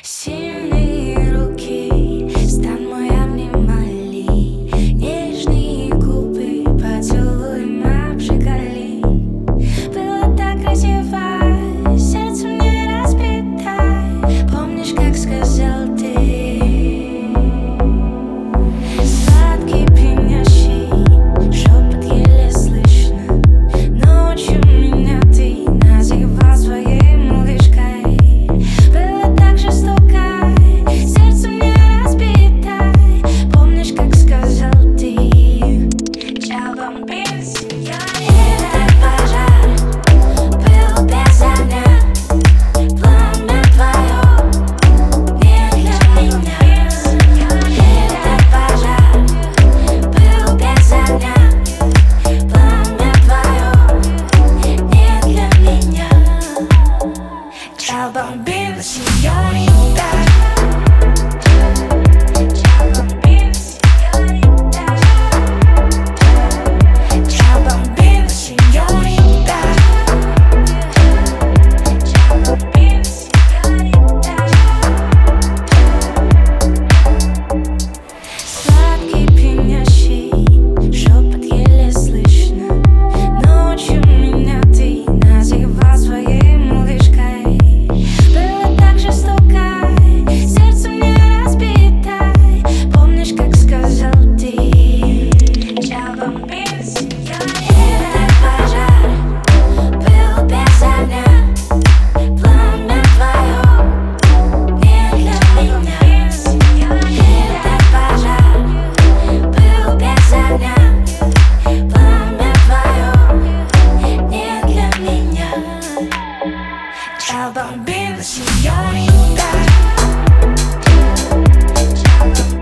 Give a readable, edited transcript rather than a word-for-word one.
Сильные руки, стан мой обнимали, нежные губы поцелуем обжигали. Было так красиво, сердце мне разбито. Помнишь, как сказал ты? Сладкий, пьянящий шепот еле слышно. Ночью меня ты называл своей малышкой. Было так жестоко, сердце мне разбито. Помнишь, как сказал ты? Я бомбил себя. Этот пожар был без огня. Пламя твое не для меня. Этот пожар был без огня. Пламя твое не для меня. Ciao bambina, signorita. Ciao bambina, signorita. Ciao bambina, signorita. Ciao bambina, signorita. Сладкий, пьянящий шепот еле слышно. Ночью меня ты называл своей малышкой. Было так жестоко, сердце мне разбито. Помнишь, как сказал ты? Я бомбил себя. Этот пожар был без огня. Пламя твое не для меня. Этот пожар был без огня. Пламя твое не для меня. Ciao bambina, signorita. Ciao